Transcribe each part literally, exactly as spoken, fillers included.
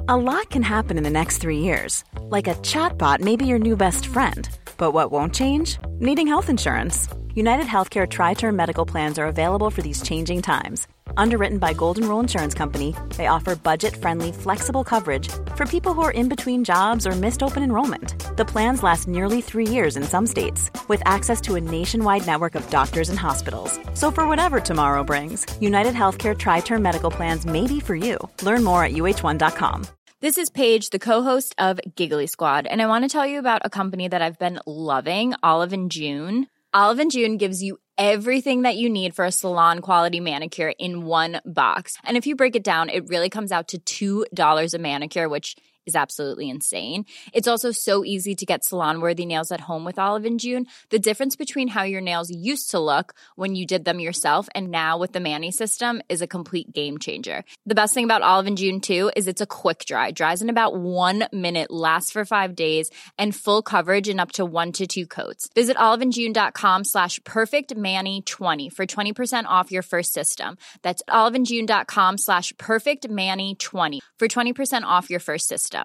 A lot can happen in the next three years. Like a chatbot may be your new best friend. But what won't change? Needing health insurance. United Healthcare Tri-Term Medical Plans are available for these changing times. Underwritten by Golden Rule Insurance Company, they offer budget-friendly, flexible coverage for people who are in between jobs or missed open enrollment. The plans last nearly three years in some states, with access to a nationwide network of doctors and hospitals. So for whatever tomorrow brings, United Healthcare Tri-Term Medical Plans may be for you. Learn more at U H one dot com. This is Paige, the co-host of Giggly Squad, and I want to tell you about a company that I've been loving, Olive and June. Olive and June gives you everything that you need for a salon-quality manicure in one box. And if you break it down, it really comes out to two dollars a manicure, which is absolutely insane. It's also so easy to get salon-worthy nails at home with Olive and June. The difference between how your nails used to look when you did them yourself and now with the Mani system is a complete game changer. The best thing about Olive and June, too, is it's a quick dry. Dries in about one minute, lasts for five days, and full coverage in up to one to two coats. Visit oliveandjune.com slash perfectmani20 for twenty percent off your first system. That's oliveandjune.com slash perfectmani20 for twenty percent off your first system.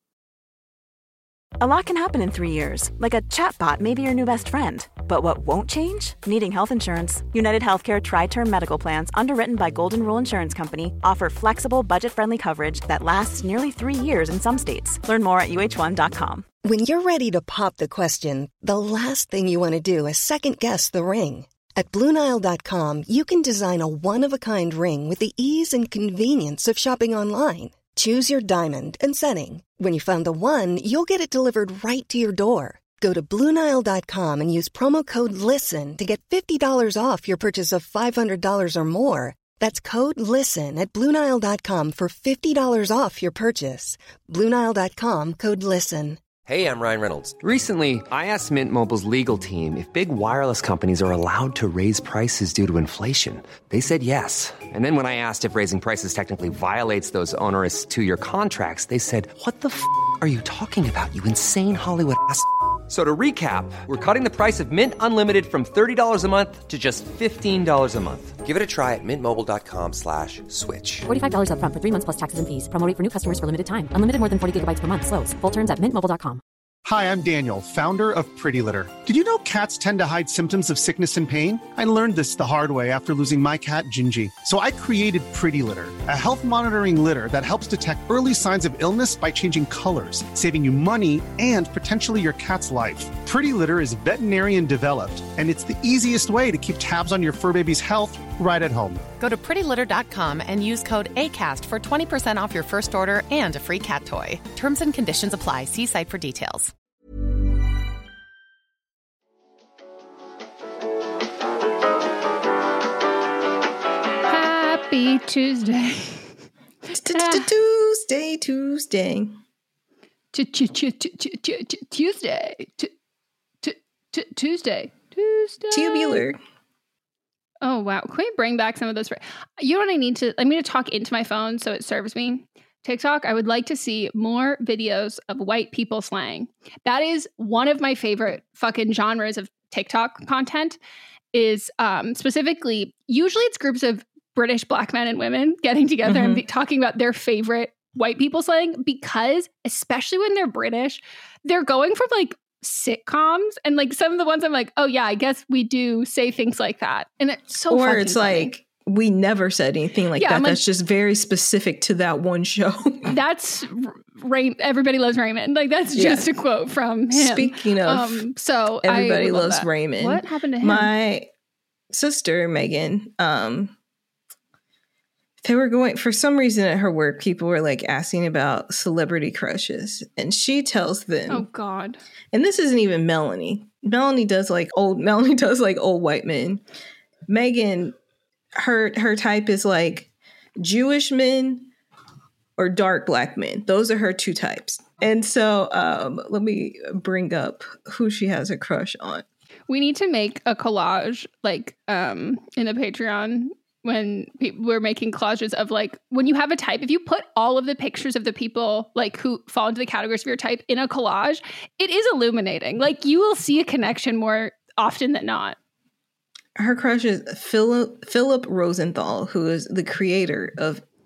A lot can happen in three years, like a chatbot may be your new best friend. But what won't change? Needing health insurance. United Healthcare Tri-Term Medical Plans, underwritten by Golden Rule Insurance Company, offer flexible, budget-friendly coverage that lasts nearly three years in some states. Learn more at U H one dot com. When you're ready to pop the question, the last thing you want to do is second-guess the ring. At Blue Nile dot com, you can design a one-of-a-kind ring with the ease and convenience of shopping online. Choose your diamond and setting. When you find the one, you'll get it delivered right to your door. Go to Blue Nile dot com and use promo code LISTEN to get fifty dollars off your purchase of five hundred dollars or more. That's code LISTEN at Blue Nile dot com for fifty dollars off your purchase. Blue Nile dot com, code LISTEN. Hey, I'm Ryan Reynolds. Recently, I asked Mint Mobile's legal team if big wireless companies are allowed to raise prices due to inflation. They said yes. And then when I asked if raising prices technically violates those onerous two-year contracts, they said, what the f*** are you talking about, you insane Hollywood ass f- So to recap, we're cutting the price of Mint Unlimited from thirty dollars a month to just fifteen dollars a month. Give it a try at mintmobile.com slash switch. forty-five dollars up front for three months plus taxes and fees. Promo rate for new customers for limited time. Unlimited more than forty gigabytes per month. Slows full terms at mint mobile dot com. Hi, I'm Daniel, founder of Pretty Litter. Did you know cats tend to hide symptoms of sickness and pain? I learned this the hard way after losing my cat, Gingy. So I created Pretty Litter, a health monitoring litter that helps detect early signs of illness by changing colors, saving you money and potentially your cat's life. Pretty Litter is veterinarian developed, and it's the easiest way to keep tabs on your fur baby's health right at home. Go to pretty litter dot com and use code ACAST for twenty percent off your first order and a free cat toy. Terms and conditions apply. See site for details. Happy Tuesday. Tuesday, Tuesday. Tuesday. Tuesday. Tuesday. Tubular. Oh, wow. Can we bring back some of those? You know what I need to? I'm going to talk into my phone so it serves me. TikTok, I would like to see more videos of white people slang. That is one of my favorite fucking genres of TikTok content is um, specifically, usually it's groups of British black men and women getting together mm-hmm. and be talking about their favorite white people slang because, especially when they're British, they're going from like sitcoms and like some of the ones I'm like, oh yeah, I guess we do say things like that. And it's so Or it's funny. like, we never said anything like yeah, that. Like, that's just very specific to that one show. That's Ray- Everybody Loves Raymond. Like that's just yeah. a quote from him. Speaking of, um, so Everybody I love Loves that. Raymond. What happened to him? My sister, Megan, um, they were going, for some reason at her work, people were like asking about celebrity crushes. And she tells them. Oh, God. And this isn't even Melanie. Melanie does like old, Melanie does like old white men. Megan, her her type is like Jewish men or dark black men. Those are her two types. And so um, let me bring up who she has a crush on. We need to make a collage like um, in the Patreon when people we're making collages of like when you have a type, if you put all of the pictures of the people like who fall into the categories of your type in a collage, it is illuminating. Like you will see a connection more often than not. Her crush is Philip Philip Rosenthal, who is the creator of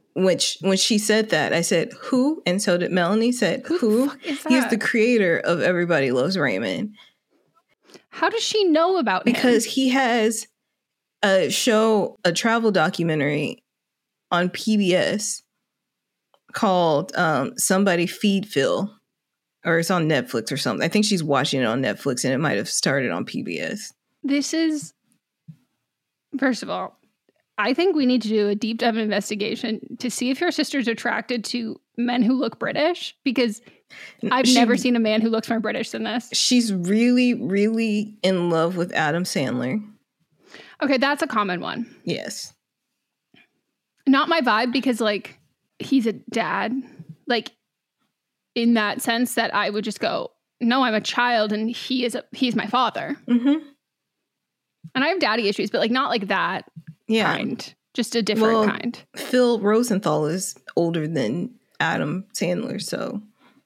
which when she said that, I said, who? And so did Melanie said, who? Who the fuck is that? He's the creator of Everybody Loves Raymond. How does she know about him? Because he has a show, a travel documentary on P B S called um, Somebody Feed Phil, or it's on Netflix or something. I think she's watching it on Netflix, and it might have started on P B S. This is, first of all, I think we need to do a deep dive investigation to see if your sister's attracted to men who look British, because I've She- never seen a man who looks more British than this. She's really, really in love with Adam Sandler. Okay, that's a common one. Yes. Not my vibe, because like he's a dad, like in that sense that I would just go, no, I'm a child and he is a he's my father. Mm-hmm. And I have daddy issues, but like not like that Yeah. kind, just a different Well, kind. Phil Rosenthal is older than Adam Sandler, so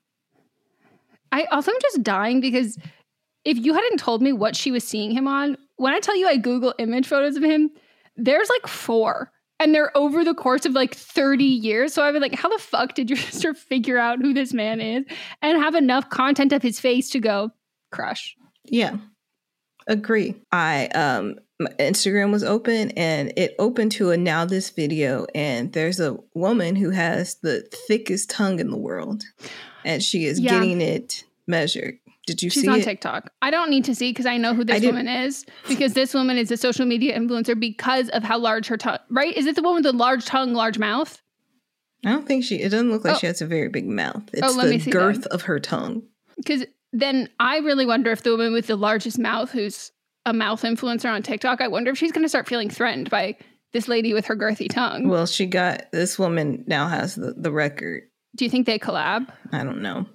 I also am just dying because if you hadn't told me what she was seeing him on, when I tell you I Google image photos of him, there's like four. And they're over the course of like thirty years. So I've been like, how the fuck did your sister figure out who this man is and have enough content of his face to go crush? yeah. Agree. I um my Instagram was open and it opened to a Now This video, and there's a woman who has the thickest tongue in the world, and she is Yeah. getting it measured. Did you She's see on it? TikTok. I don't need to see because I know who I this didn't- woman is, because this woman is a social media influencer because of how large her tongue, right? Is it the one with the large tongue, large mouth? I don't think she. It doesn't look like Oh. she has a very big mouth. It's let me the see girth then. of her tongue. Because then I really wonder if the woman with the largest mouth, who's a mouth influencer on TikTok, I wonder if she's going to start feeling threatened by this lady with her girthy tongue. Well, she got this woman now has the, the record. Do you think they collab? I don't know.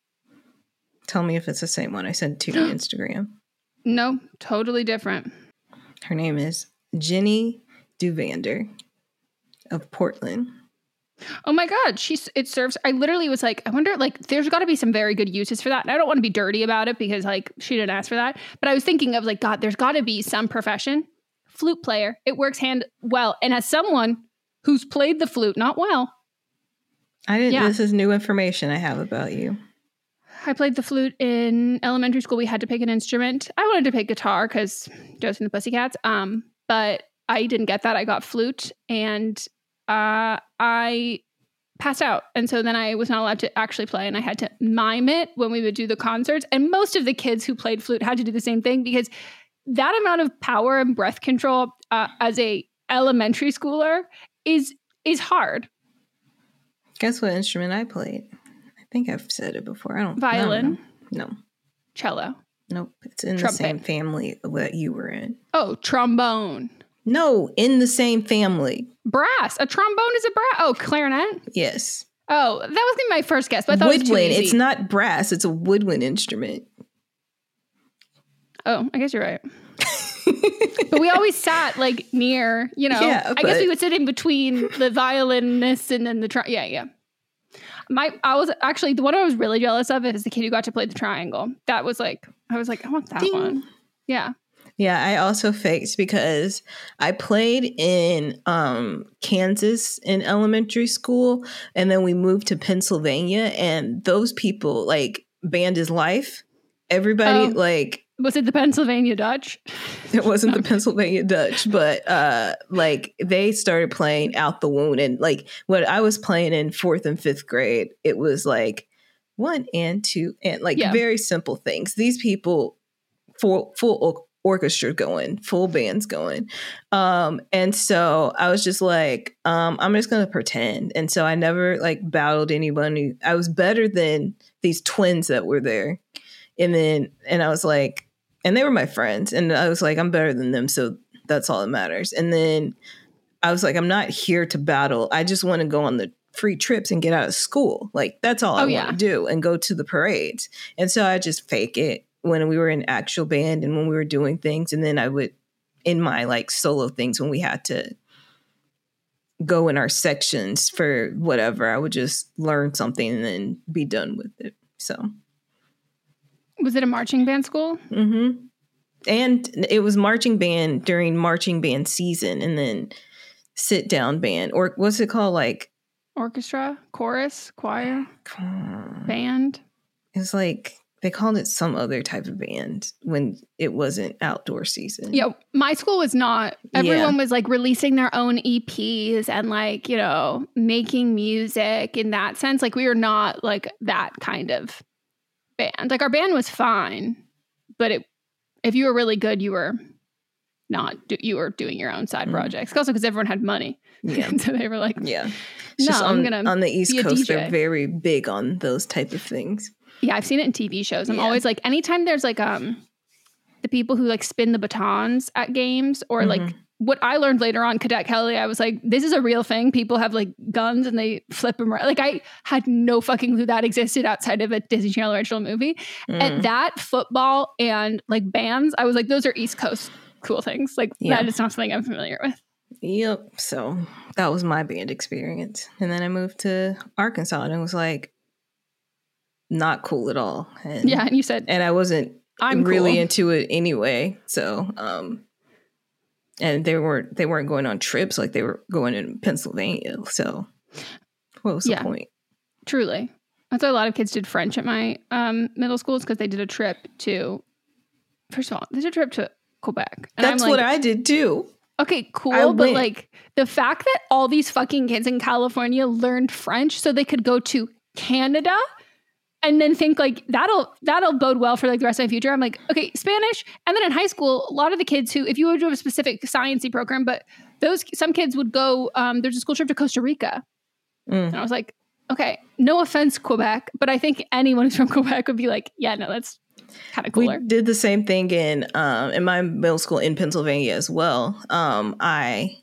Tell me if it's the same one I sent to you on Instagram. No, totally different. Her name is Jenny Duvander of Portland. Oh my God, she's it serves. I literally was like, I wonder, like, there's got to be some very good uses for that. And I don't want to be dirty about it because, like, she didn't ask for that. But I was thinking of, like, God, there's got to be some profession. Flute player. It works hand well. And as someone who's played the flute, not well, I didn't. Yeah. This is new information I have about you. I played the flute in elementary school. We had to pick an instrument. I wanted to pick guitar because Josie and the Pussycats. Um, but I didn't get that. I got flute, and uh, I passed out. And so then I was not allowed to actually play, and I had to mime it when we would do the concerts. And most of the kids who played flute had to do the same thing, because that amount of power and breath control uh, as a elementary schooler is is hard. Guess what instrument I played? I think I've said it before. I don't. I don't Violin, know. No. cello. Nope. It's in Trumpet. the same family that you were in. Oh, trombone. No, in the same family. Brass. A trombone is a brass. Oh, clarinet. Yes. Oh, that was gonna be my first guess, but I thought it was too Woodwind. easy. It's not brass. It's a woodwind instrument. Oh, I guess you're right. But we always sat like near, you know. Yeah, I guess we but- would sit in between the violinist and then the tri- yeah, yeah. My, I was actually the one I was really jealous of is the kid who got to play the triangle. That was like, I was like, I want that Ding. one. Yeah. Yeah, I also faked because I played in um, Kansas in elementary school, and then we moved to Pennsylvania, and those people, like, band is life. Everybody, Oh. like, Was it the Pennsylvania Dutch? it wasn't the Pennsylvania Dutch, but uh, like they started playing Out the Wound, and like what I was playing in fourth and fifth grade, it was like one and two and like Yeah. very simple things. These people, full full or- orchestra going, full bands going, um, and so I was just like, um, I'm just gonna pretend, and so I never like battled anyone. I was better than these twins that were there, and then and I was like. And they were my friends. And I was like, I'm better than them. So that's all that matters. And then I was like, I'm not here to battle. I just want to go on the free trips and get out of school. Like, that's all I Oh, want yeah. to do and go to the parades. And so I just fake it when we were in actual band and when we were doing things. And then I would, in my like solo things, when we had to go in our sections for whatever, I would just learn something and then be done with it. So. Was it a marching band school? Mm-hmm. And it was marching band during marching band season, and then sit down band, or what's it called? Like orchestra, chorus, choir, band. It's like they called it some other type of band when it wasn't outdoor season. Yeah, my school was not. Everyone yeah. was like releasing their own E Ps and like, you know, making music in that sense. Like we were not like that kind of band. Like our band was fine, but it if you were really good, you were not, do, you were doing your own side mm. projects. Also because everyone had money. Yeah. So they were like, yeah. No, just on, I'm going to on the East be a Coast, D J. They're very big on those type of things. Yeah, I've seen it in T V shows. I'm yeah. always like, anytime there's like um the people who like spin the batons at games or mm-hmm. like what I learned later on, Cadet Kelly, I was like, this is a real thing. People have like guns and they flip them around. Like I had no fucking clue that existed outside of a Disney Channel original movie. Mm. And that, football and like bands, I was like, those are East Coast cool things. Like yeah. that is not something I'm familiar with. Yep. So that was my band experience. And then I moved to Arkansas and it was like, not cool at all. And, yeah, and you said, and I wasn't I'm really cool. into it anyway. So, um, and they weren't they weren't going on trips like they were going in Pennsylvania. So, what was yeah, the point? Truly, that's why a lot of kids did French at my um, middle schools because they did a trip to. First of all, they did a trip to Quebec. And that's I'm like, what I did too. Okay, cool, but like the fact that all these fucking kids in California learned French so they could go to Canada. And then think like that'll that'll bode well for like the rest of my future. I'm like, okay, Spanish. And then in high school, a lot of the kids who, if you would do a specific sciencey program, but those some kids would go. Um, there's a school trip to Costa Rica, mm. and I was like, okay, no offense, Quebec, but I think anyone who's from Quebec would be like, yeah, no, that's kind of cooler. We did the same thing in um, in my middle school in Pennsylvania as well. Um, I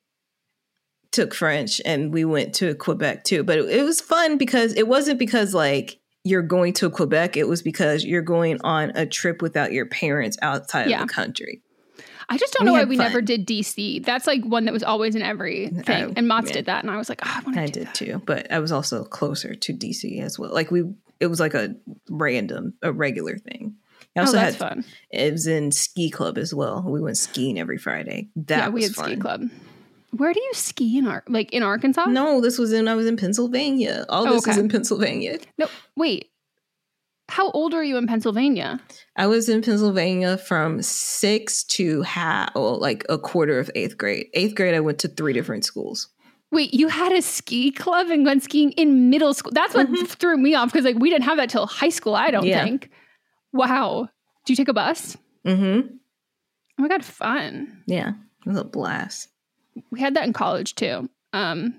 took French, and we went to Quebec too, but it, it was fun because it wasn't because like. You're going to Quebec, it was because you're going on a trip without your parents outside yeah. of the country. I just don't we know why we fun. never did D C. That's like one that was always in everything. I, and Mott's yeah. did that. And I was like, oh, I want to do did that. too. But I was also closer to D C as well. Like we, it was like a random, a regular thing. I also oh, that's had, fun. It was in ski club as well. We went skiing every Friday. That yeah, we was had fun. ski club. Where do you ski in Ar- like in Arkansas? No, this was in, I was in Pennsylvania. All this oh, okay. was in Pennsylvania. No, wait. How old are you in Pennsylvania? I was in Pennsylvania from six to half, well, like a quarter of eighth grade. Eighth grade, I went to three different schools. Wait, you had a ski club and went skiing in middle school? That's what mm-hmm. threw me off because like we didn't have that till high school, I don't yeah. think. Wow. Do you take a bus? Mm-hmm. Oh my God, fun. Yeah, it was a blast. We had that in college too. Um,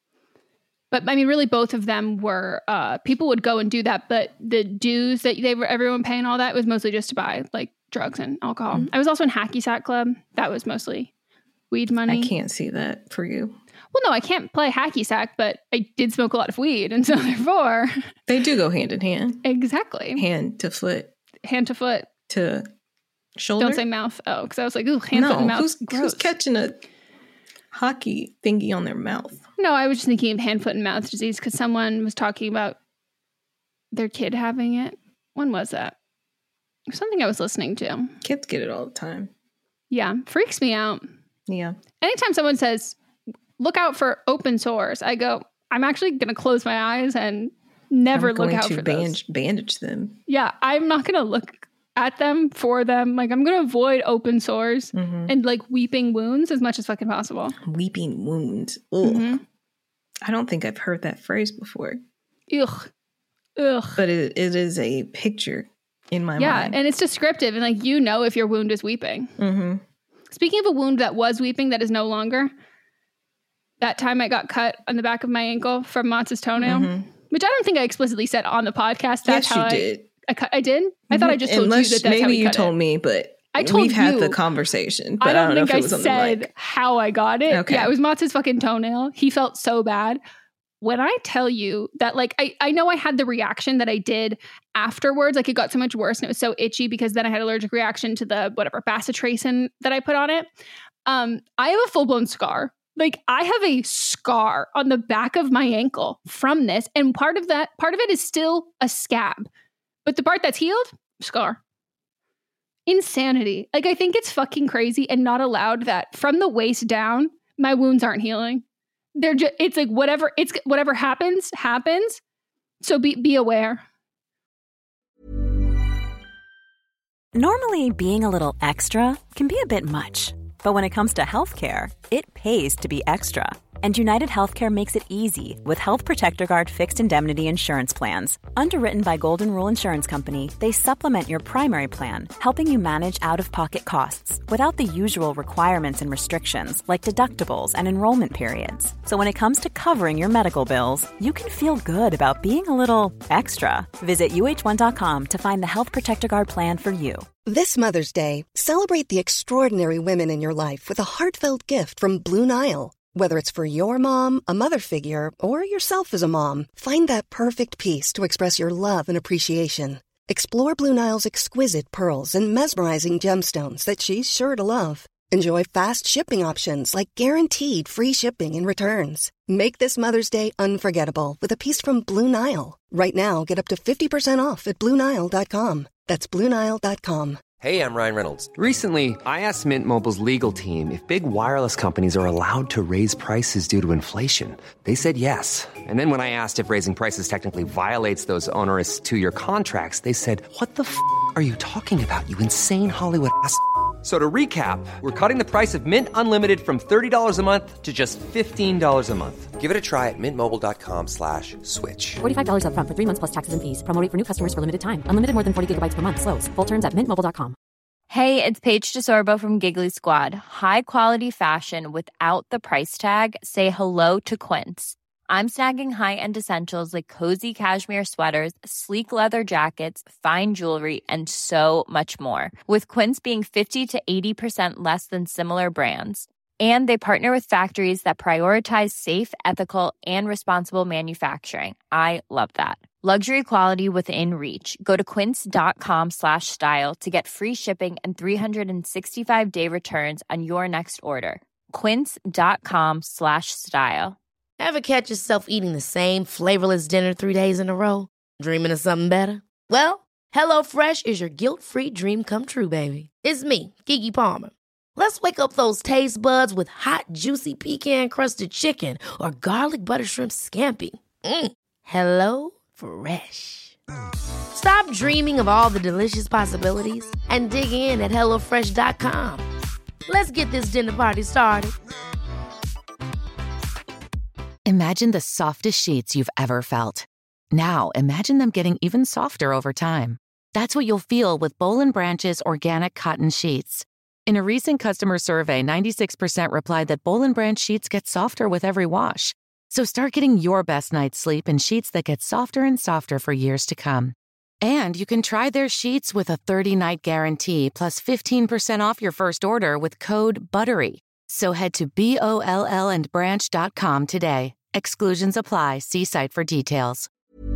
but I mean, really, both of them were uh, people would go and do that, but the dues that they were everyone paying all that was mostly just to buy like drugs and alcohol. Mm-hmm. I was also in Hacky Sack Club. That was mostly weed money. I can't see that for you. Well, no, I can't play hacky sack, but I did smoke a lot of weed, and so therefore they do go hand in hand. Exactly, hand to foot, hand to foot to shoulder. Don't say mouth. Oh, because I was like, ooh, hand, no, foot, and mouth. Who's, who's catching a hockey thingy on their mouth? No, I was just thinking of hand, foot, and mouth disease because someone was talking about their kid having it. When was that? Something I was listening to. Kids get it all the time. Yeah, freaks me out. Yeah. Anytime someone says, look out for open sores, I go, I'm actually going to close my eyes and never look out for bandage, those. bandage them. Yeah, I'm not going to look at them for them. Like, I'm going to avoid open sores mm-hmm. and like weeping wounds as much as fucking possible. Weeping wounds. Ugh. Mm-hmm. I don't think I've heard that phrase before. Ugh. Ugh. But it, it is a picture in my yeah, mind. Yeah, and it's descriptive. And like, you know if your wound is weeping. Mm-hmm. Speaking of a wound that was weeping that is no longer, that time I got cut on the back of my ankle from Mott's toenail, mm-hmm. which I don't think I explicitly said on the podcast. That's yes, how you I, did. I, cut, I did? Mm-hmm. I thought I just told Unless, you that that's maybe how we you cut told it. me, but I told we've you. had the conversation. But I don't, I don't think know if it was I on said the mic. How I got it. Okay. Yeah, it was Mott's fucking toenail. He felt so bad. When I tell you that, like, I, I know I had the reaction that I did afterwards. Like, it got so much worse and it was so itchy because then I had allergic reaction to the, whatever, bacitracin that I put on it. Um, I have a full-blown scar. Like, I have a scar on the back of my ankle from this. And part of that, part of it is still a scab. But the part that's healed, scar. Insanity. Like, I think it's fucking crazy and not allowed that from the waist down, my wounds aren't healing. They're just, it's like whatever, it's whatever happens, happens. So be, be aware. Normally, being a little extra can be a bit much. But when it comes to healthcare, it pays to be extra. And United Healthcare makes it easy with Health Protector Guard fixed indemnity insurance plans. Underwritten by Golden Rule Insurance Company, they supplement your primary plan, helping you manage out-of-pocket costs without the usual requirements and restrictions like deductibles and enrollment periods. So when it comes to covering your medical bills, you can feel good about being a little extra. Visit U H one dot com to find the Health Protector Guard plan for you. This Mother's Day, celebrate the extraordinary women in your life with a heartfelt gift from Blue Nile. Whether it's for your mom, a mother figure, or yourself as a mom, find that perfect piece to express your love and appreciation. Explore Blue Nile's exquisite pearls and mesmerizing gemstones that she's sure to love. Enjoy fast shipping options like guaranteed free shipping and returns. Make this Mother's Day unforgettable with a piece from Blue Nile. Right now, get up to fifty percent off at Blue Nile dot com. That's Blue Nile dot com. Hey, I'm Ryan Reynolds. Recently, I asked Mint Mobile's legal team if big wireless companies are allowed to raise prices due to inflation. They said yes. And then when I asked if raising prices technically violates those onerous two-year contracts, they said, what the f*** are you talking about, you insane Hollywood ass f- So to recap, we're cutting the price of Mint Unlimited from thirty dollars a month to just fifteen dollars a month. Give it a try at mintmobile.com slash switch. forty-five dollars up front for three months plus taxes and fees. Promo rate for new customers for limited time. Unlimited more than forty gigabytes per month. Slows full terms at mint mobile dot com. Hey, it's Paige DeSorbo from Giggly Squad. High quality fashion without the price tag. Say hello to Quince. I'm snagging high-end essentials like cozy cashmere sweaters, sleek leather jackets, fine jewelry, and so much more. With Quince being fifty to eighty percent less than similar brands. And they partner with factories that prioritize safe, ethical, and responsible manufacturing. I love that. Luxury quality within reach. Go to quince.com slash style to get free shipping and three sixty-five day returns on your next order. Quince.com slash style. Ever catch yourself eating the same flavorless dinner three days in a row? Dreaming of something better? Well, HelloFresh is your guilt-free dream come true, baby. It's me, Keke Palmer. Let's wake up those taste buds with hot, juicy pecan-crusted chicken or garlic butter shrimp scampi. Mm. Hello Fresh. Stop dreaming of all the delicious possibilities and dig in at hello fresh dot com. Let's get this dinner party started. Imagine the softest sheets you've ever felt. Now, imagine them getting even softer over time. That's what you'll feel with Boll and Branch's organic cotton sheets. In a recent customer survey, ninety-six percent replied that Boll and Branch sheets get softer with every wash. So start getting your best night's sleep in sheets that get softer and softer for years to come. And you can try their sheets with a thirty-night guarantee plus fifteen percent off your first order with code BUTTERY. So head to B O L L and branch dot com today. Exclusions apply. See site for details.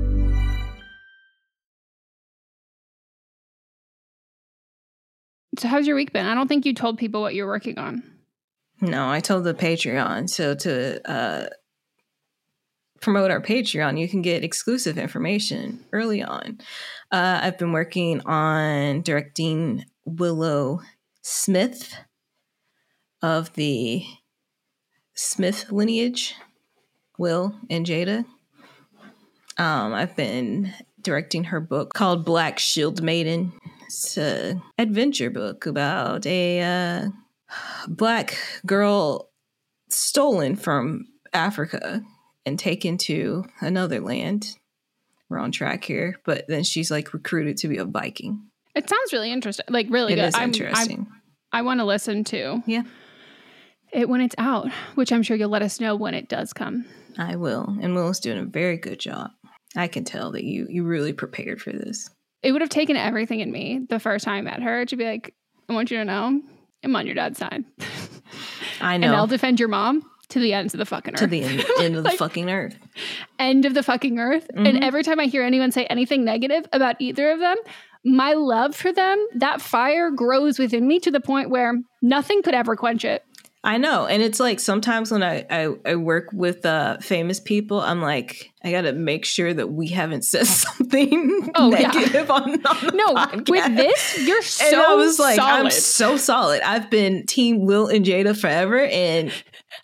So how's your week been? I don't think you told people what you're working on. No, I told the Patreon. So to uh, promote our Patreon, you can get exclusive information early on. Uh, I've been working on directing Willow Smith of the Smith lineage, Will and Jada. Um, I've been directing her book called Black Shield Maiden. It's an adventure book about a uh, black girl stolen from Africa and taken to another land. We're on track here, but then she's like recruited to be a Viking. It sounds really interesting. Like really it good. Is I'm, interesting. I'm, I want to listen to yeah it when it's out, which I'm sure you'll let us know when it does come. I will, and Will's doing a very good job. I can tell that you you really prepared for this. It would have taken everything in me the first time I met her to be like, I want you to know I'm on your dad's side. I know. And I'll defend your mom to the ends of the fucking earth. To the end, end of the like, fucking earth. End of the fucking earth. Mm-hmm. And every time I hear anyone say anything negative about either of them, my love for them, that fire grows within me to the point where nothing could ever quench it. I know. And it's like sometimes when I, I, I work with uh, famous people, I'm like, I got to make sure that we haven't said something oh, negative yeah. on, on the no, podcast. With this, you're so and I was like, solid. I'm so solid. I've been team Will and Jada forever. And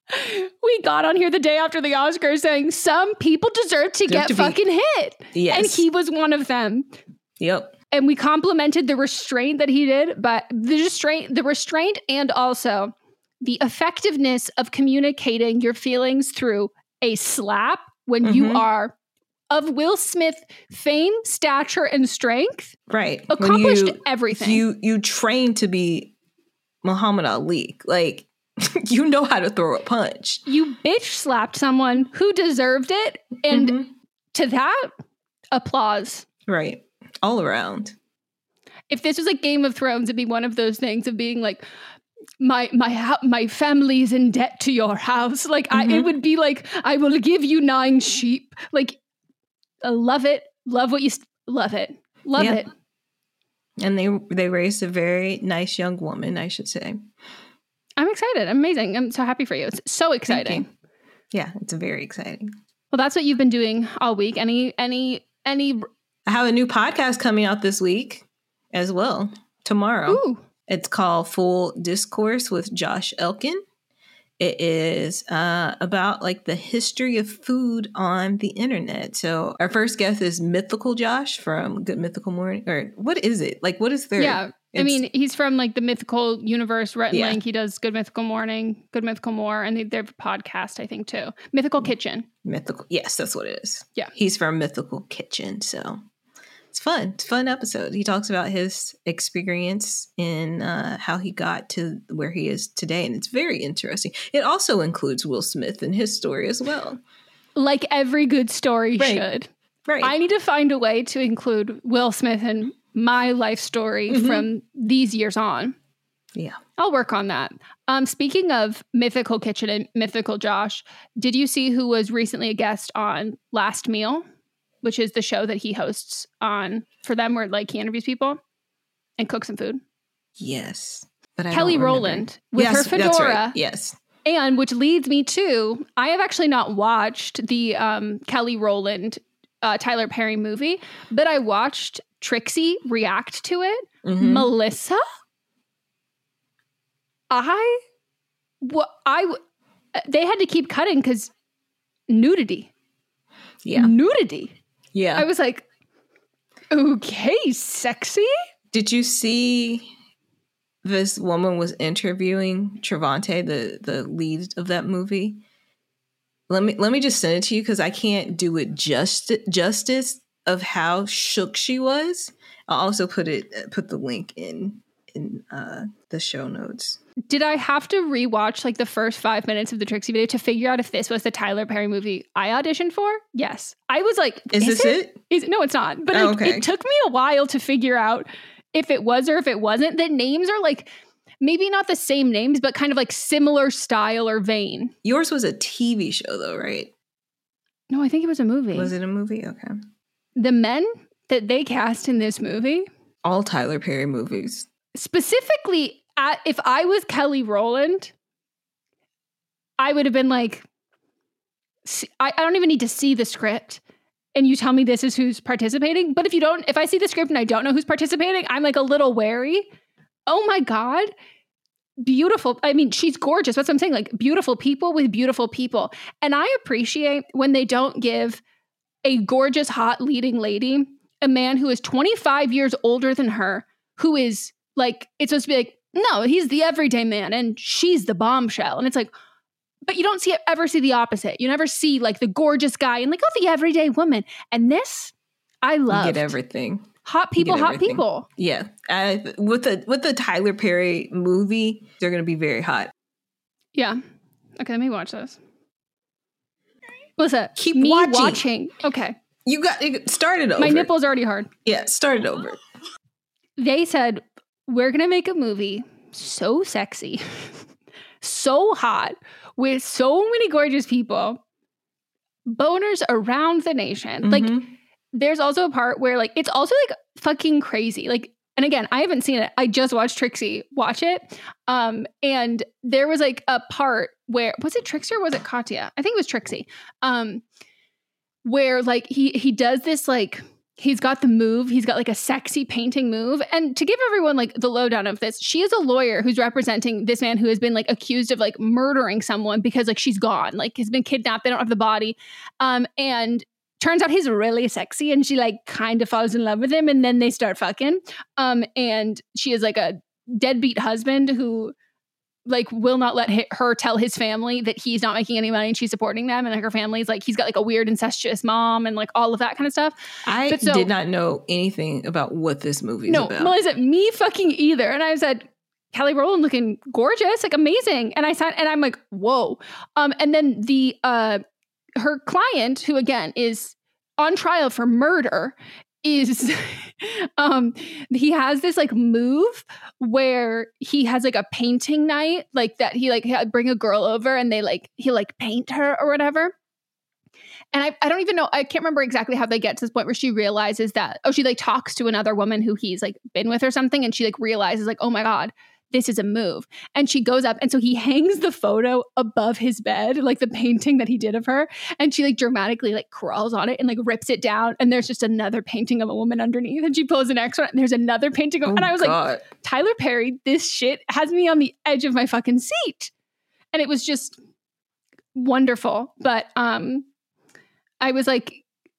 We got on here the day after the Oscars saying some people deserve to get to be- fucking hit. Yes. And he was one of them. Yep. And we complimented the restraint that he did, but the restraint, the restraint and also the effectiveness of communicating your feelings through a slap when Mm-hmm. you are of Will Smith fame, stature, and strength. Right. Accomplished When you, everything. You you train to be Muhammad Ali. Like, you know how to throw a punch. You bitch slapped someone who deserved it. And Mhm. to that, applause. Right. All around. If this was like Game of Thrones, it'd be one of those things of being like, my my ha- my family's in debt to your house. Like Mm-hmm. I, it would be like, I will give you nine sheep. Like, I love it. Love what you st- love it. Love Yeah. it. And they they raised a very nice young woman, I should say. I'm excited. Amazing. I'm so happy for you. It's so exciting. Thank you. Yeah, it's very exciting. Well, that's what you've been doing all week. Any any any I have a new podcast coming out this week as well. Tomorrow. Ooh. It's called Full Discourse with Josh Elkin. It is uh, about like the history of food on the internet. So our first guest is Mythical Josh from Good Mythical Morning. Or what is it? Like, what is their... Yeah. I it's- mean, he's from like the Mythical Universe, Rhett and Yeah. Link. He does Good Mythical Morning, Good Mythical More, and they, they have a podcast, I think, too. Mythical Kitchen. Mythical. Yes, that's what it is. Yeah. He's from Mythical Kitchen. So it's fun. It's a fun episode. He talks about his experience in uh, how he got to where he is today. And it's very interesting. It also includes Will Smith and his story as well. Like every good story Right. should. Right. I need to find a way to include Will Smith in my life story Mhm. from these years on. Yeah. I'll work on that. Um, speaking of Mythical Kitchen and Mythical Josh, did you see who was recently a guest on Last Meal, which is the show that he hosts on for them where like he interviews people and cooks some food? Yes. But I Kelly don't remember. Rowland with Yes, her that's fedora. right. Yes. And which leads me to, I have actually not watched the um, Kelly Rowland, uh, Tyler Perry movie, but I watched Trixie react to it. Mhm. Melissa? I, what I, w- they had to keep cutting because nudity. Yeah. Nudity. Yeah. I was like, okay, sexy? Did you see this woman was interviewing Trevante, the the lead of that movie? Let me let me just send it to you because I can't do it just justice of how shook she was. I'll also put it put the link in in uh, the show notes. Did I have to rewatch like the first five minutes of the Trixie video to figure out if this was the Tyler Perry movie I auditioned for? Yes. I was like, Is, is this it? it? Is no, it's not. But Oh, it, okay. it took me a while to figure out if it was or if it wasn't. The names are like maybe not the same names, but kind of like similar style or vein. Yours was a T V show though, right? No, I think it was a movie. Was it a movie? Okay. The men that they cast in this movie, All Tyler Perry movies. specifically, at, if I was Kelly Rowland, I would have been like, see- I, I don't even need to see the script. And you tell me this is who's participating. But if you don't, if I see the script and I don't know who's participating, I'm like a little wary. Oh my God. Beautiful. I mean, she's gorgeous. That's what I'm saying. Like beautiful people with beautiful people. And I appreciate when they don't give a gorgeous, hot leading lady a man who is twenty-five years older than her, who is like, it's supposed to be like, no, he's the everyday man and she's the bombshell. And it's like, but you don't see ever see the opposite. You never see like the gorgeous guy and like, oh, the everyday woman. And this, I love. You get everything. Hot people, get hot everything. people. Yeah. I, with the with the Tyler Perry movie, they're going to be very hot. Yeah. Okay, let me watch this. What's that? Keep me watching. watching. Okay. You got you started over. My nipple's already hard. Yeah, start it over. They said, we're going to make a movie so sexy, so hot, with so many gorgeous people, boners around the nation. Mhm. Like, there's also a part where, like, it's also, like, fucking crazy. Like, and again, I haven't seen it. I just watched Trixie watch it. Um, and there was, like, a part where, was it Trixie or was it Katya? I think it was Trixie. Um, where, like, he he does this, like, he's got the move. He's got like a sexy painting move. And to give everyone like the lowdown of this, she is a lawyer who's representing this man who has been like accused of like murdering someone because like she's gone, like has been kidnapped. They don't have the body. Um, and turns out he's really sexy and she like kind of falls in love with him and then they start fucking. Um, and she is like a deadbeat husband who like will not let hi- her tell his family that he's not making any money and she's supporting them. And like her family's like, he's got like a weird incestuous mom and like all of that kind of stuff. I so, did not know anything about what this movie is no, about. No, Melissa, me fucking either. And I said, Kelly Rowland looking gorgeous, like amazing. And I said, and I'm like, whoa. Um, and then the, uh, her client, who again is on trial for murder, is um he has this like move where he has like a painting night, like that he like bring a girl over and they like he like paint her or whatever. And I, I don't even know, I can't remember exactly how they get to this point where she realizes that, oh, she like talks to another woman who he's like been with or something, and she like realizes like, oh my God, this is a move. And she goes up, and so he hangs the photo above his bed, like the painting that he did of her, and she like dramatically like crawls on it and like rips it down, and there's just another painting of a woman underneath, and she pulls an X on it and there's another painting of, oh, and I was God. like, Tyler Perry, this shit has me on the edge of my fucking seat. And it was just wonderful. But um I was like,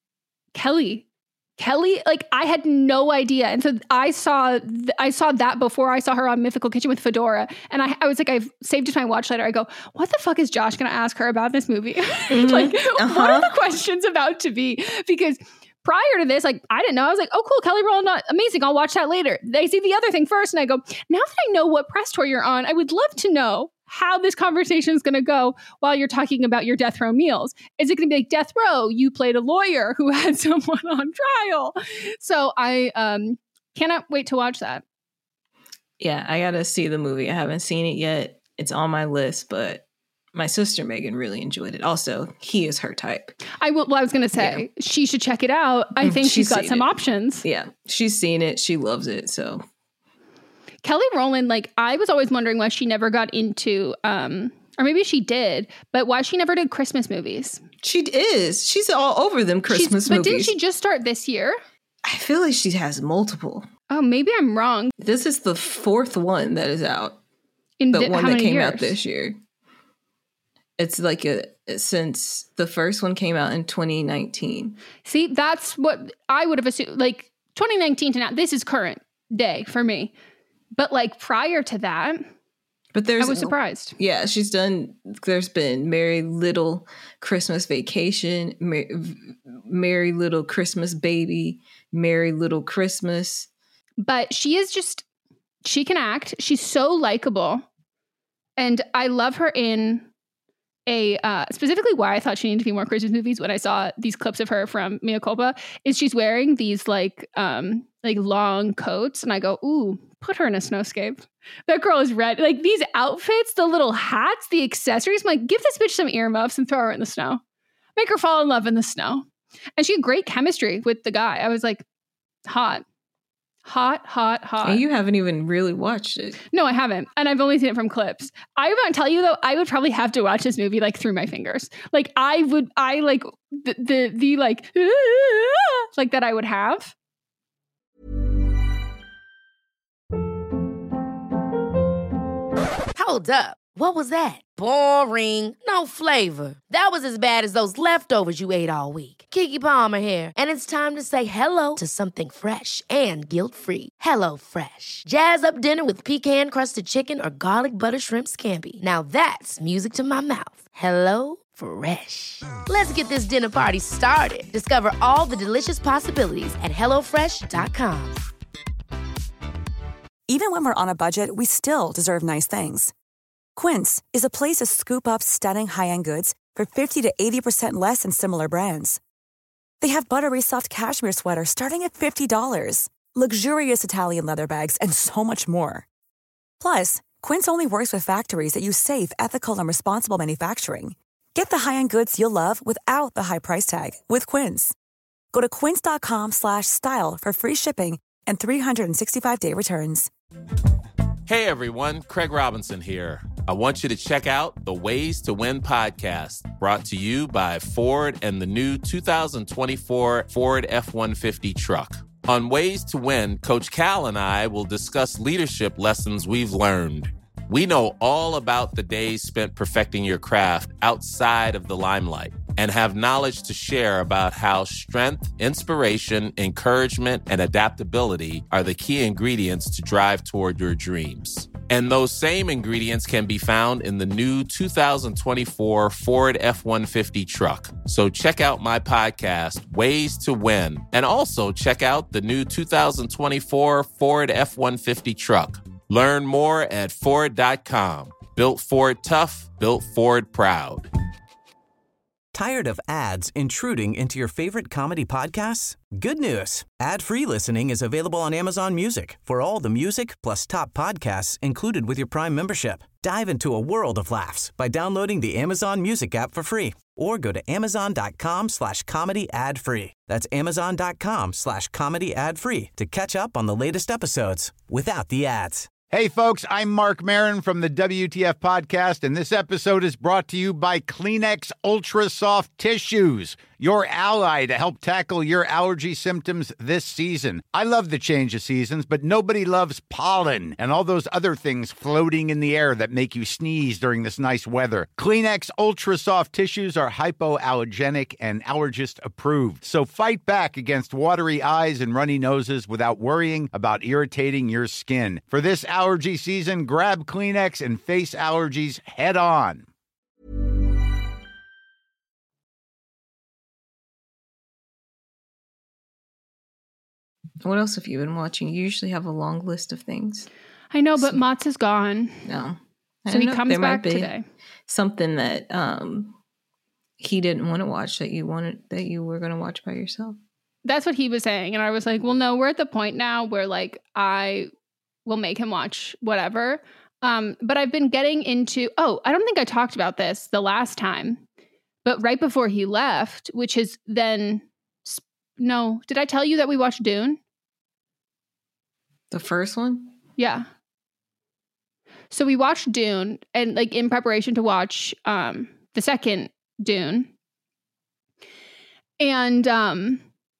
Kelly Kelly, like I had no idea. And so I saw th- I saw that before I saw her on Mythical Kitchen with Fedora. And I, I was like, I've saved it to my watch later. I go, what the fuck is Josh going to ask her about this movie? Mm-hmm. like, uh-huh. What are the questions about to be? Because prior to this, like, I didn't know. I was like, oh, cool, Kelly Rowland, not amazing. I'll watch that later. They see the other thing first. And I go, now that I know what press tour you're on, I would love to know how this conversation is going to go while you're talking about your death row meals. Is it going to be like, death row, you played a lawyer who had someone on trial? So I um, cannot wait to watch that. Yeah, I got to see the movie. I haven't seen it yet. It's on my list, but my sister Megan really enjoyed it. Also, he is her type. I will. Well, I was going to say, yeah. She should check it out. I think she's, she's got some it. options. Yeah, she's seen it. She loves it, so... Kelly Rowland, like, I was always wondering why she never got into, um, or maybe she did, but why she never did Christmas movies. She is. She's all over them Christmas She's, movies. But didn't she just start this year? I feel like she has multiple. Oh, maybe I'm wrong. This is the fourth one that is out. In the di- one how that many came years? out this year. It's like a since the first one came out in twenty nineteen. See, that's what I would have assumed. Like twenty nineteen to now, this is current day for me. But like prior to that, but there's, I was surprised. Yeah, she's done. There's been Merry Little Christmas Vacation, Merry, Merry Little Christmas Baby, Merry Little Christmas. But she is just, she can act. She's so likable. And I love her in a, uh, specifically why I thought she needed to be more Christmas movies when I saw these clips of her from Mea Culpa, is she's wearing these like, um, like long coats. And I go, ooh, put her in a snowscape. That girl is red. Like these outfits, the little hats, the accessories. I'm like, give this bitch some earmuffs and throw her in the snow. Make her fall in love in the snow. And she had great chemistry with the guy. I was like, hot. Hot, hot, hot. And you haven't even really watched it. No, I haven't. And I've only seen it from clips. I would not tell you though, I would probably have to watch this movie like through my fingers. Like I would, I like the, the, the like, like that I would have. Hold up. What was that? Boring. No flavor. That was as bad as those leftovers you ate all week. Keke Palmer here. And it's time to say hello to something fresh and guilt-free. Hello Fresh. Jazz up dinner with pecan-crusted chicken or garlic butter shrimp scampi. Now that's music to my mouth. Hello Fresh. Let's get this dinner party started. Discover all the delicious possibilities at hello fresh dot com. Even when we're on a budget, we still deserve nice things. Quince is a place to scoop up stunning high-end goods for fifty to eighty percent less than similar brands. They have buttery soft cashmere sweaters starting at fifty dollars, luxurious Italian leather bags, and so much more. Plus, Quince only works with factories that use safe, ethical, and responsible manufacturing. Get the high-end goods you'll love without the high price tag with Quince. Go to quince.com slash style for free shipping and three sixty-five day returns. Hey everyone, Craig Robinson here. I want you to check out the Ways to Win podcast, brought to you by Ford and the new two thousand twenty-four Ford F one fifty truck. On Ways to Win, Coach Cal and I will discuss leadership lessons we've learned. We know all about the days spent perfecting your craft outside of the limelight and have knowledge to share about how strength, inspiration, encouragement, and adaptability are the key ingredients to drive toward your dreams. And those same ingredients can be found in the new two thousand twenty-four Ford F one fifty truck. So check out my podcast, Ways to Win, and also check out the new two thousand twenty-four Ford F one fifty truck. Learn more at Ford dot com. Built Ford tough, built Ford proud. Tired of ads intruding into your favorite comedy podcasts? Good news. Ad-free listening is available on Amazon Music for all the music plus top podcasts included with your Prime membership. Dive into a world of laughs by downloading the Amazon Music app for free or go to amazon.com slash comedy ad free. That's amazon.com slash comedy ad free to catch up on the latest episodes without the ads. Hey, folks, I'm Mark Maron from the W T F Podcast, and this episode is brought to you by Kleenex Ultra Soft Tissues, your ally to help tackle your allergy symptoms this season. I love the change of seasons, but nobody loves pollen and all those other things floating in the air that make you sneeze during this nice weather. Kleenex Ultra Soft Tissues are hypoallergenic and allergist approved, so fight back against watery eyes and runny noses without worrying about irritating your skin. For this allergy season, grab Kleenex and face allergies head on. What else have you been watching? You usually have a long list of things. I know, but so, Mats is gone. No. So he comes back today. Something that um, he didn't want to watch that you wanted that you were going to watch by yourself. That's what he was saying. And I was like, well, no, we're at the point now where like I will make him watch whatever. Um, but I've been getting into, oh, I don't think I talked about this the last time, but right before he left, which is then, no, did I tell you that we watched Dune? The first one? Yeah. So we watched Dune and like in preparation to watch um, the second Dune. And um,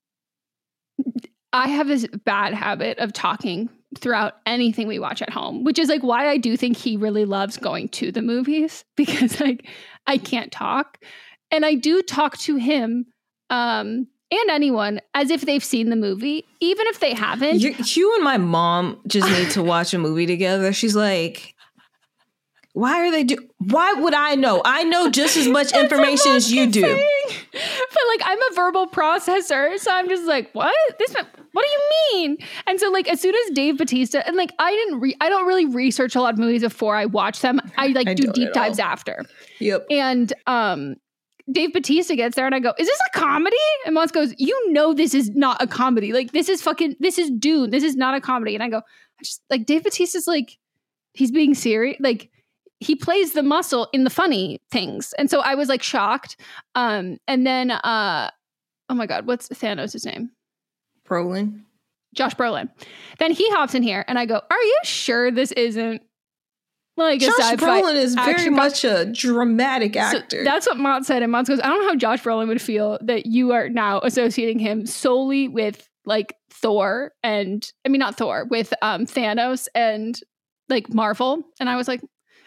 I have this bad habit of talking throughout anything we watch at home, which is like why I do think he really loves going to the movies, because like I can't talk. And I do talk to him um, and anyone as if they've seen the movie, even if they haven't. You, you and my mom just need to watch a movie together. She's like, why are they do? Why would I know? I know just as much information as you do. Saying. But like, I'm a verbal processor, so I'm just like, what? This? What do you mean? And so like, as soon as Dave Bautista, and like, I didn't, re- I don't really research a lot of movies before I watch them. I like I do deep dives after. Yep. And um, Dave Bautista gets there, and I go, "Is this a comedy?" And Moss goes, "You know, this is not a comedy. Like, this is fucking, this is Dune. This is not a comedy." And I go, I just like Dave Bautista's like, he's being serious, like. He plays the muscle in the funny things. And so I was like shocked. Um, and then, uh, oh my God, what's Thanos' name? Brolin. Josh Brolin. Then he hops in here and I go, are you sure this isn't like a Josh sci-fi Brolin is very much a dramatic actor. So that's what Mott said. And Mott goes, I don't know how Josh Brolin would feel that you are now associating him solely with like Thor and, I mean, not Thor, with um, Thanos and like Marvel. And I was like,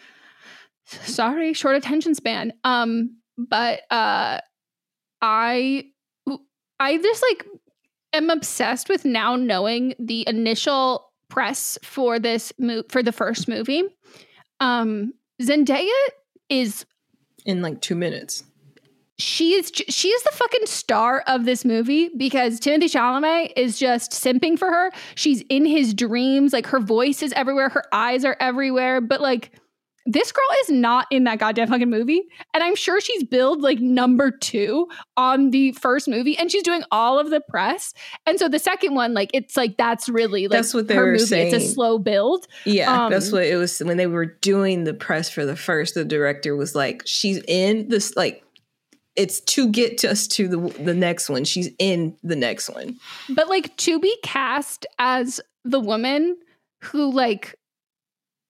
sorry, short attention span. Um, but uh, I, I just like am obsessed with now knowing the initial press for this mo- for the first movie. Um, Zendaya is in like two minutes. She is she is the fucking star of this movie because Timothée Chalamet is just simping for her. She's in his dreams. Like her voice is everywhere. Her eyes are everywhere. But like. This girl is not in that goddamn fucking movie. And I'm sure she's billed like number two on the first movie. And she's doing all of the press. And so the second one, like, it's like, that's really like that's what they her were movie. saying. It's a slow build. Yeah, um, that's what it was. When they were doing the press for the first, the director was like, she's in this, like, it's to get us to the the next one. She's in the next one. But like to be cast as the woman who like,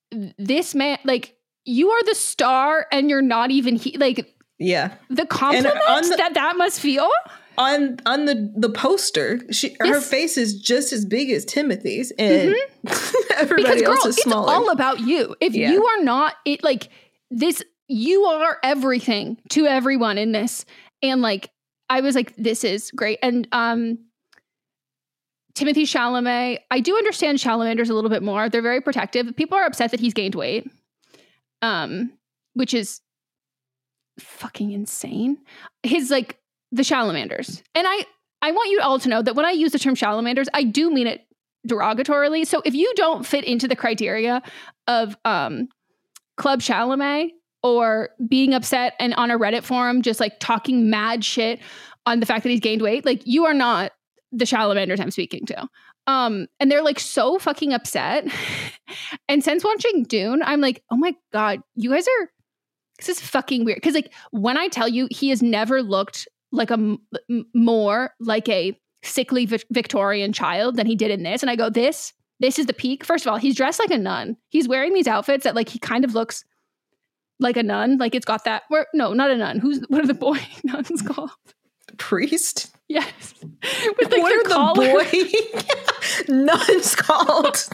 this man, like, you are the star and you're not even he, like, yeah, the compliments that that must feel on on the the poster. She yes. her face is just as big as Timothy's, and mm-hmm. everybody because, else girl, is smaller. It's all about you. If yeah. you are not it, like this, you are everything to everyone in this. And like, I was like, this is great. And um, Timothée Chalamet, I do understand Chalamanders a little bit more. They're very protective. People are upset that he's gained weight, um, which is fucking insane. His like the Chalamanders. And I, I want you all to know that when I use the term Chalamanders, I do mean it derogatorily. So if you don't fit into the criteria of um, Club Chalamet, or being upset and on a Reddit forum, just like talking mad shit on the fact that he's gained weight, like you are not the Chalamanders I'm speaking to. Um, and they're like so fucking upset. And since watching Dune, I'm like, oh my God, you guys are, this is fucking weird. Cause like when I tell you he has never looked like a m- more like a sickly vi- Victorian child than he did in this. And I go, this, this is the peak. First of all, he's dressed like a nun. He's wearing these outfits that like he kind of looks like a nun, like it's got that. Where, no, not a nun. Who's what are the boy nuns called? Priest. Yes. With like what their are collar. the boy nuns called?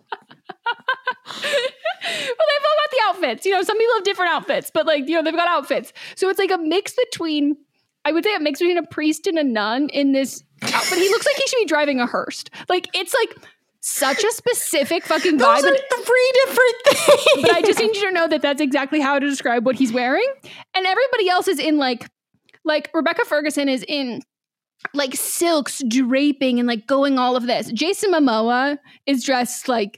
Well, they've all got the outfits. You know, some people have different outfits, but like you know, they've got outfits. So it's like a mix between. I would say a mix between a priest and a nun in this outfit. He looks like he should be driving a hearse. Like it's like. Such a specific fucking vibe. Those are three different things. But I just need you to know that that's exactly how to describe what he's wearing. And everybody else is in like, like Rebecca Ferguson is in like silks draping and like going all of this. Jason Momoa is dressed like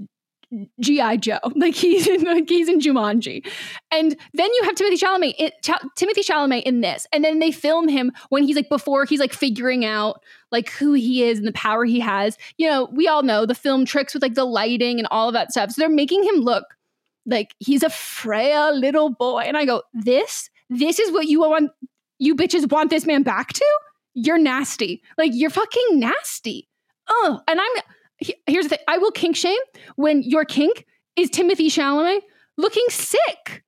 G I Joe. Like he's in, like he's in Jumanji. And then you have Timothée Chalamet, in, Ch- Timothée Chalamet in this. And then they film him when he's like, before he's like figuring out like who he is and the power he has. You know, we all know the film tricks with like the lighting and all of that stuff. So they're making him look like he's a frail little boy. And I go, this, this is what you want, you bitches want this man back to? You're nasty. Like you're fucking nasty. Oh, and I'm, here's the thing. I will kink shame when your kink is Timothée Chalamet looking sick.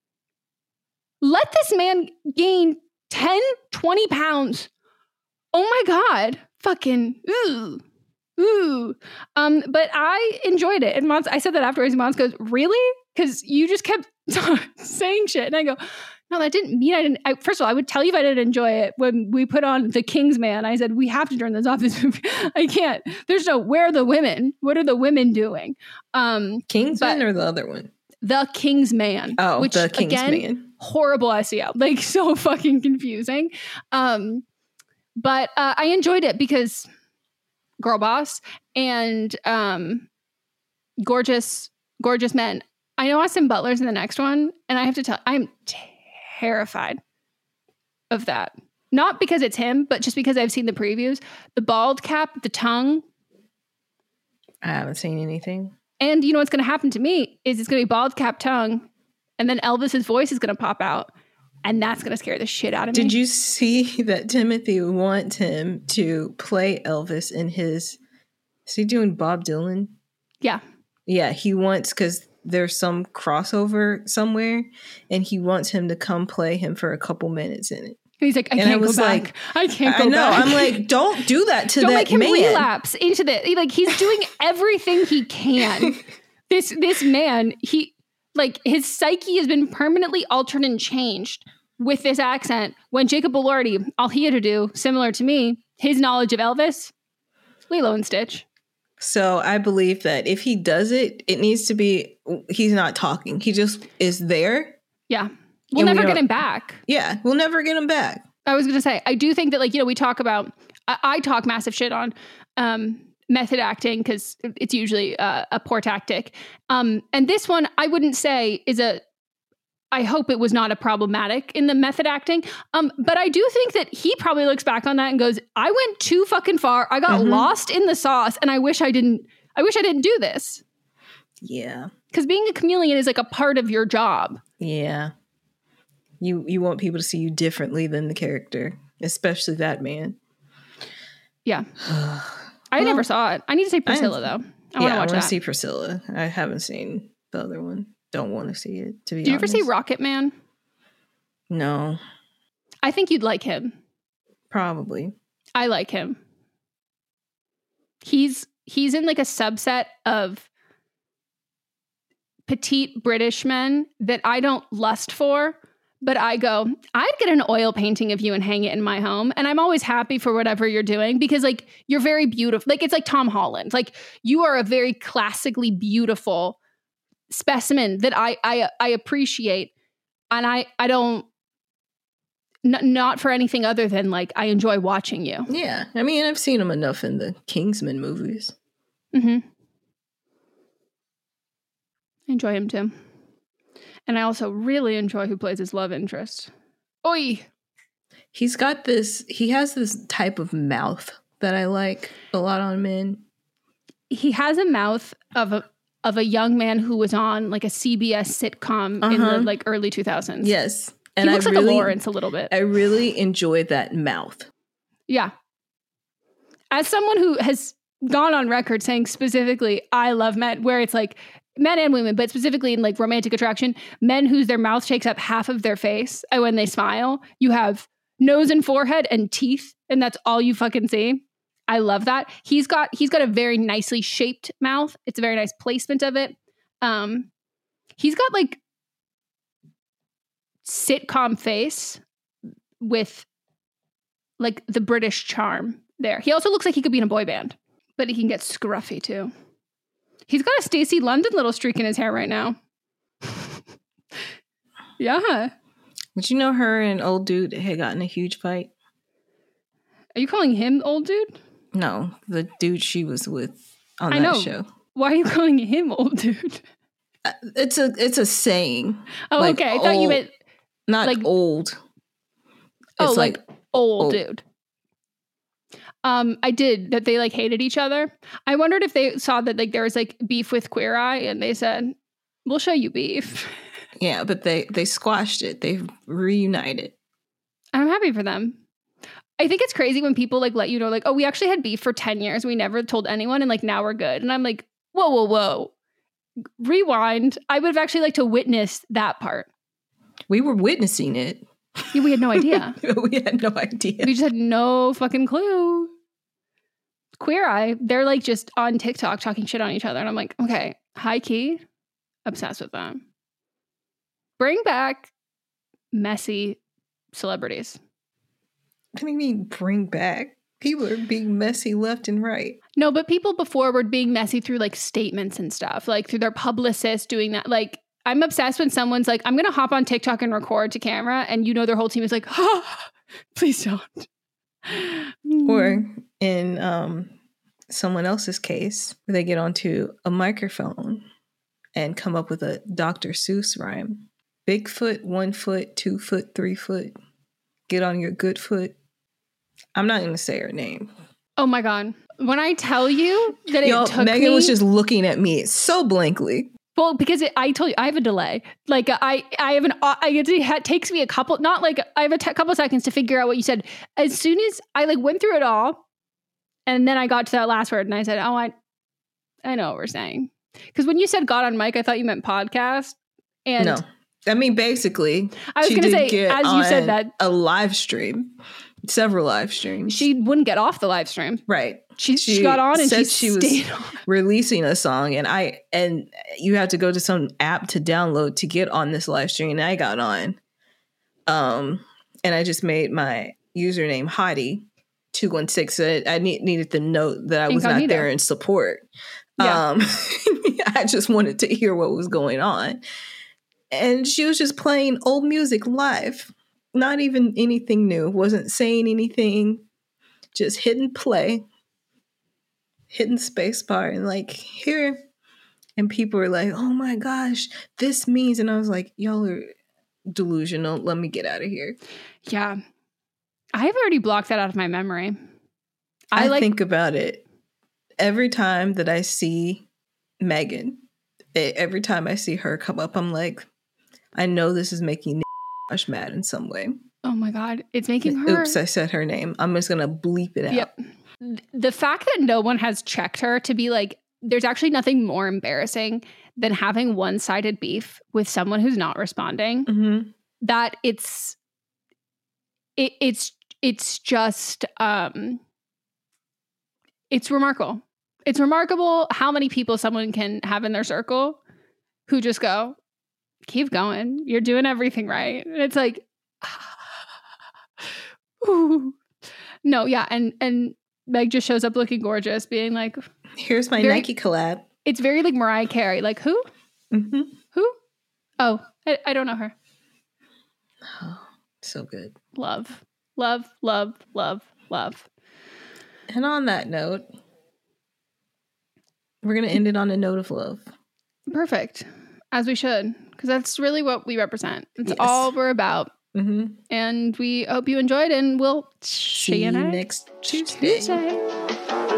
Let this man gain ten, twenty pounds. Oh my God. Fucking, ooh, ooh. Um, but I enjoyed it. And Mons, I said that afterwards, and Mons goes, really? Because you just kept saying shit. And I go, no, that didn't mean I didn't. I, first of all, I would tell you if I didn't enjoy it when we put on The King's Man. I said, we have to turn this off. This movie. I can't. There's no, where are the women? What are the women doing? Um, King's Man or the other one? The King's Man. Oh, which, The King's again, Man. Horrible S E O. Like, so fucking confusing. Um, but uh, I enjoyed it because girl boss and um, gorgeous, gorgeous men. I know Austin Butler's in the next one, and I have to tell, I'm terrified of that. Not because it's him, but just because I've seen the previews. The bald cap, the tongue. I haven't seen anything. And you know what's going to happen to me is it's going to be bald cap, tongue, and then Elvis's voice is going to pop out, and that's going to scare the shit out of me. Did you see that Timothy wants him to play Elvis in his... Is he doing Bob Dylan? Yeah. Yeah, he wants... Because there's some crossover somewhere, and he wants him to come play him for a couple minutes in it. He's like, I can't I was go back. Like, I can't go I know. back. I'm like, don't do that to don't that make him man. relapse into the like. He's doing everything he can. this this man, he like his psyche has been permanently altered and changed with this accent. When Jacob Elordi, all he had to do, similar to me, his knowledge of Elvis, Lilo and Stitch. So I believe that if he does it, it needs to be, he's not talking. He just is there. Yeah. We'll never we get him back. Yeah. We'll never get him back. I was going to say, I do think that like, you know, we talk about, I, I talk massive shit on um, method acting because it's usually uh, a poor tactic. Um, and this one, I wouldn't say is a, I hope it was not a problematic in the method acting. Um, but I do think that he probably looks back on that and goes, I went too fucking far. I got mm-hmm. lost in the sauce and I wish I didn't, I wish I didn't do this. Yeah. Because being a chameleon is like a part of your job. Yeah. You you want people to see you differently than the character, especially that man. Yeah. I well, never saw it. I need to see Priscilla, I, though. I yeah, want to watch I that. I want to see Priscilla. I haven't seen the other one. Don't want to see it, to be Do you honest. ever see Rocket Man? No. I think you'd like him. Probably. I like him. He's he's in like a subset of petite British men that I don't lust for, but I go, I'd get an oil painting of you and hang it in my home. And I'm always happy for whatever you're doing because like you're very beautiful. Like it's like Tom Holland. Like you are a very classically beautiful specimen that I I I appreciate. And I I don't n- not for anything other than like I enjoy watching you. Yeah. I mean, I've seen him enough in the Kingsman movies. Mm-hmm. I enjoy him too. And I also really enjoy who plays his love interest. Oi! He's got this, he has this type of mouth that I like a lot on men. He has a mouth of a of a young man who was on like a C B S sitcom Uh-huh. in the like early two thousands. Yes. And he looks I like really, a Lawrence a little bit. I really enjoy that mouth. Yeah. As someone who has gone on record saying specifically, I love men, where it's like men and women, but specifically in like romantic attraction, men whose their mouth takes up half of their face. And when they smile, you have nose and forehead and teeth, and that's all you fucking see. I love that. He's got he's got a very nicely shaped mouth. It's a very nice placement of it. Um, he's got like sitcom face with like the British charm there. He also looks like he could be in a boy band, but he can get scruffy too. He's got a Stacey London little streak in his hair right now. Yeah. Did you know her and old dude had gotten a huge fight? Are you calling him old dude? No, the dude she was with on I that know. show. Why are you calling him old dude? Uh, It's a it's a saying. Oh, Like, okay. I thought you old- meant Not like- old. oh, It's like, like old, old. dude. Um, I did that. They like hated each other. I wondered if they saw that like there was like beef with Queer Eye, and they said, "We'll show you beef." Yeah, but they they squashed it. They've reunited. I'm happy for them. I think it's crazy when people like let you know, like, oh, we actually had beef for ten years. We never told anyone. And like, now we're good. And I'm like, whoa, whoa, whoa. Rewind. I would have actually liked to witness that part. We were witnessing it. Yeah, we had no idea. We had no idea. We just had no fucking clue. Queer Eye, they're like just on TikTok talking shit on each other. And I'm like, okay, high key, obsessed with them. Bring back messy celebrities. What do you mean bring back? People are being messy left and right. No, but people before were being messy through like statements and stuff, like through their publicists doing that. Like, I'm obsessed when someone's like, I'm going to hop on TikTok and record to camera. And you know, their whole team is like, ah, please don't. Or in um, someone else's case, they get onto a microphone and come up with a Doctor Seuss rhyme. Bigfoot, one foot, two foot, three foot. Get on your good foot. I'm not going to say her name. Oh my God. When I tell you that it Yo, took Megan me, was just looking at me so blankly. well, because it, I told you, I have a delay. Like I, I have an, I, it takes me a couple, not like I have a t- couple seconds to figure out what you said. As soon as I like went through it all, and then I got to that last word and I said, oh, I, I know what we're saying. Because when you said God on mic, I thought you meant podcast. And No. I mean, basically, I was she gonna did say, get as you said on that- a live stream, several live streams. she wouldn't get off the live stream. right. She, she got on and she, said she stayed was on. releasing a song, and I and you have to go to some app to download to get on this live stream. And I got on, um, and I just made my username Hottie two one six. I, I need, needed to note that I was Incognito. not there in support. Yeah. Um, I just wanted to hear what was going on. And she was just playing old music live. Not even anything new. Wasn't saying anything. Just hitting play. Hitting spacebar and like, here. And people were like, oh my gosh, this means. And I was like, y'all are delusional. Let me get out of here. Yeah. I've already blocked that out of my memory. I, I, like, think about it every time that I see Megan. e- Every time I see her come up, I'm like, I know this is making Josh mad in some way. oh my God, it's making her. Oops, I said her name. I'm just going to bleep it out. Yep. The fact that no one has checked her to be like, there's actually nothing more embarrassing than having one-sided beef with someone who's not responding. Mm-hmm. That it's it, it's it's just um it's remarkable. It's remarkable how many people someone can have in their circle who just go, keep going. You're doing everything right. And it's like, ooh. No, yeah. And and Meg just shows up looking gorgeous, being like, here's my very, Nike collab. It's very like Mariah Carey. Like, who? Mm-hmm. Who? Oh, I, I don't know her. Oh, so good. Love, love, love, love, love. And on that note, we're going to end it on a note of love. Perfect. As we should, because that's really what we represent. It's Yes. all we're about. Mm-hmm. And we hope you enjoyed, and we'll see you next Tuesday. Tuesday.